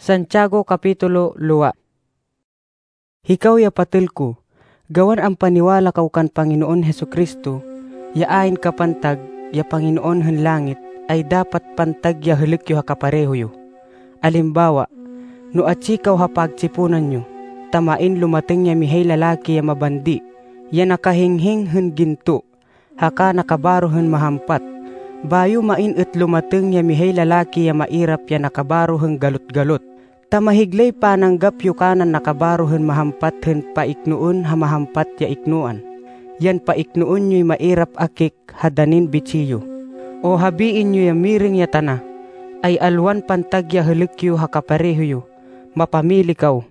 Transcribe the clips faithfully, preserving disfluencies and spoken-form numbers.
Santiago Kapitulo dua. Hikaw ya patilko, gawan ang paniwala kaw kan Panginoon Hesukristo, yaain kapantag, ya Panginoon hen langit, ay dapat pantag ya helikyo hakapareho yo. Alimbawa, no atsikaw hapagtsipunan nyo, tamain lumating ya mihay lalaki ya mabandi, ya nakahinghing hen ginto, haka nakabaro hen mahampat, bayo main et lumating ya mihay lalaki ya mairap ya nakabaro hen galot-galot. Tamahiglay pananggap yu kanan nakabaro hen mahampat hen paiknuun ha mahampat ya iknuan. Yan paiknuun nyo'y mairap akik hadanin bitsiyo. O habiin nyo ya miring ya tana, ay alwan pantag ya helikyo hakapareho yu, mapamili kaw.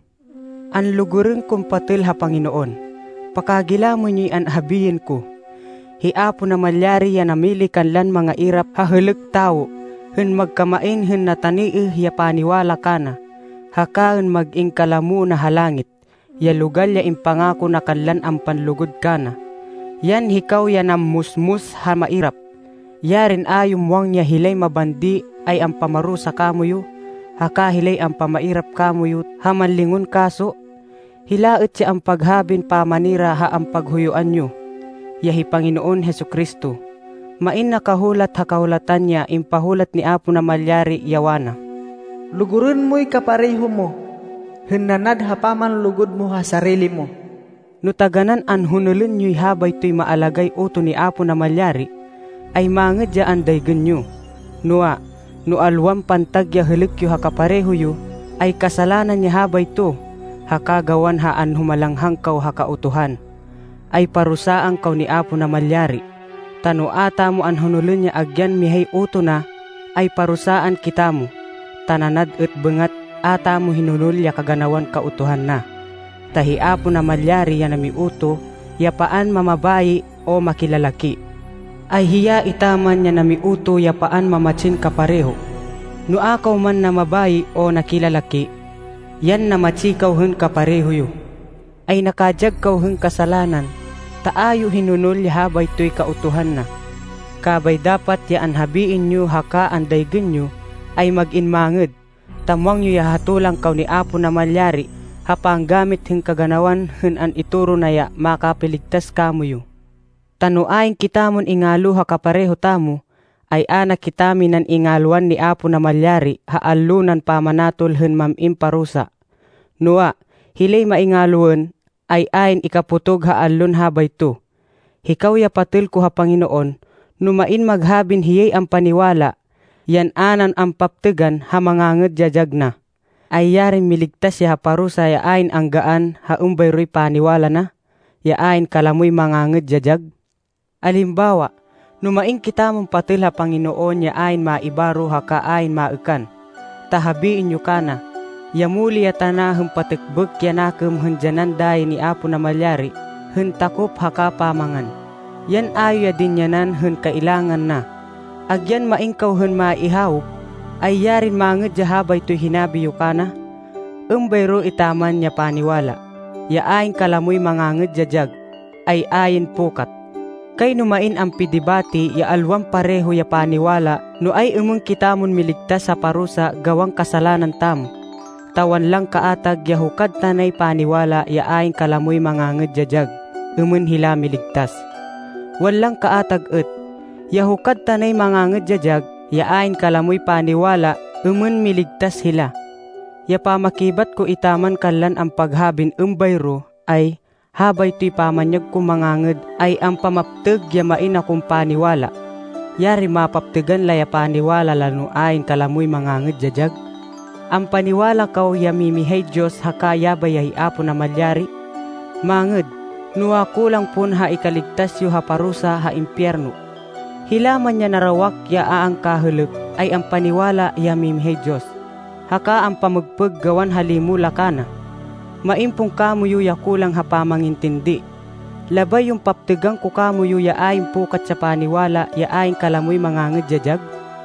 An lugurin kong patil ha Panginoon, pakagila mo nyo'y an habiin ko. Hiapo na malyari ya namili kanlan mga irap ha helik tao, hen magkamain hen nataniih ya paniwala kana. Hakaan mag-ing kalamu na halangit, ya lugal ya impangako na kanlan ang panlugod kana. Yan hikaw ya namusmus ha mairap. Yarin ayum wang ya hilay mabandi ay ang pamarusa kamuyo, haka hilay ang pamairap kamuyo ha manlingon kaso. Hilaet siya ang paghabin pamanira ha ang paghuyuan nyo. Yahi Panginoon Hesukristo, main nakahulat ha kahulatan niya impahulat ni Apo na malyari yawana. Lugurin mo'y kapareho mo, hinanad hapaman lugod mo ha sarili mo. No taganan an hunulun nyo'y habay to'y maalagay uto ni Apo na malyari, ay manged ya anday ganyo. Nua, no alwam pantag ya helikyo ha kapareho yu, ay kasalanan niya habay to, hakagawan haan humalanghang kaw hakautuhan. Ay parusaan kaw ni Apo na malyari, tano ata mo an hunulun niya agyan mihay uto na, ay parusaan kita mo. Tananad et bengat ata mo hinunul ya kaganawan kautuhan na. Tahi Apo na malyari ya namiuto, ya paan mamabayi o makilalaki. Ay hiya itaman ya namiuto ya paan mamatsin kapareho. No akaw man na mabayi o nakilalaki, yan na matsikaw hen kapareho yo. Ay nakajag kaw hen kasalanan, taayo hinunul ya habay to'y kautuhan na. Kabay dapat ya anhabiin nyo haka andaygen nyo, ay mag-inmanged, tamwang nyo yahatulang kaw ni Apo na malyari, hapang gamit hing kaganawan hen an ituro na ya makapiligtas kamuyo. Tanuaing kitamon ingalo ha kapareho tamo, ay anak kitami nan ingaluan ni Apo na malyari, haalunan pamanatol hen mamimparusa. Nua, hilay maingaluan, ay ain ikaputog haalun habay to. Hikaw ya patil ko ha Panginoon, numain maghabin hiyay ang paniwala, yan anan ang paptegan ha manganged jajag na. Ay yarin miligtas ya parusa ya ain ang gaan ha umbay ro'y paniwala na, ya ain kalamoy manganged jajag. Alimbawa, numaing kita mong patil ha Panginoon ya ain maibaro ha ka ain maikan. Tahabiin nyo kana, ya muli ya tanaheng patikbek ya nakem hen jananday ni Apo na malyari, hen takop ha ka pamangan. Yan ayo ya dinyanan hen kailangan na. Agyan maingkaw hen maihawop, ay yarin manged jahabay to'y hinabi yu kana. Umbayro itaman niya paniwala, ya aing kalamoy manganged jajag, ay ayin pukat. Kay numain ang pidibati ya alwam pareho ya paniwala, no ay umong kitamon miligtas sa parusa gawang kasalanan tamo. Tawan lang kaatag ya hukad tanay paniwala ya aing kalamoy manganged jajag, umon hila miligtas. Walang kaatag et, yahukad tanay manganged jajag, ya ain kalamoy paniwala, umun miligtas hila. Ya pamakibat ko itaman kanlan ang paghabin umbayro, ay habay to'y pamanyag ko manganged, ay ang pamapteg ya main akong paniwala. Yari mapaptegan la ya paniwala lano ain kalamoy manganged jajag. Ang paniwala kaw ya mimihay Diyos hakaya bayay Apo na malyari. Manged, nuwa kulang pun ha ikaligtas yu ha parusa ha impyerno. Hilaman niya narawak ya aang kahelep, ay ang paniwala ya mimihay Diyos. Haka ang pamagpeg gawan halimula kana. Maimpong kamuyo ya kulang ha pamangintindi. Labay yung paptegang ko kamuyo ya aing pukat sa paniwala ya aing kalamoy manganged jajag.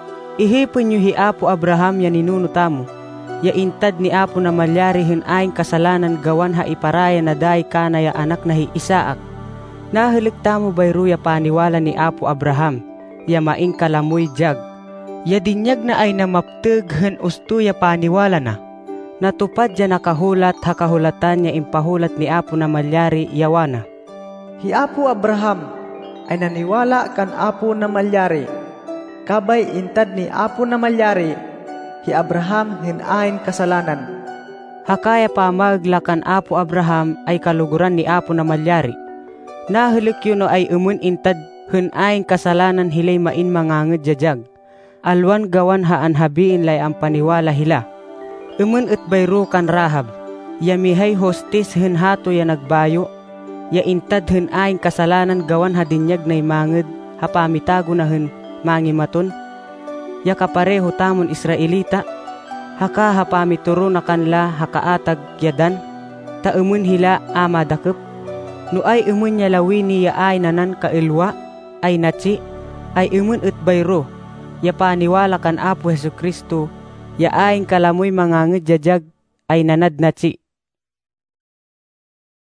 Ihipon nyo hi Apo Abraham ya ninuno tamo. Ya intad ni Apo na malyari hen aing kasalanan gawan ha iparaya na day kana ya anak na hi Isaak. Nahilik tamo bayro ya paniwala ni Apo Abraham, ya maing kalamoy jag. Ya dinyag na ay namapteg hen usto ya paniwala na. Natupad ya nakahulat hakahulatan niya impahulat ni Apo Namalyari yawana. Hi Apo Abraham ay naniwala kan Apo Namalyari. Kabay intad ni Apo Namalyari, hi Abraham hinain kasalanan. Hakaya pamaglakan Apo Abraham ay kaluguran ni Apo Namalyari. Nahilik yun ay umun intad hinain kasalanan hilay main mangangad jajag. Alwan gawan haan habiin lay ang paniwala hila. Umun et bayro kan Rahab, yamihay hostis hen hato ya nagbayo, ya intad hen aing kasalanan gawan hadinyag na imanged, hapamitago na hen mangimaton, ya kapareho tamon Israelita, haka hapamituro na kanla hakaatag yadan, ta umun hila amadakep, no ay umun ya lawini ya ay nanan kailwa, ay natsi, ay umun et bayro, ya paniwala kan Apo Jesu Kristo, ya aing kalamoy manganged jajag ay nanad natsi.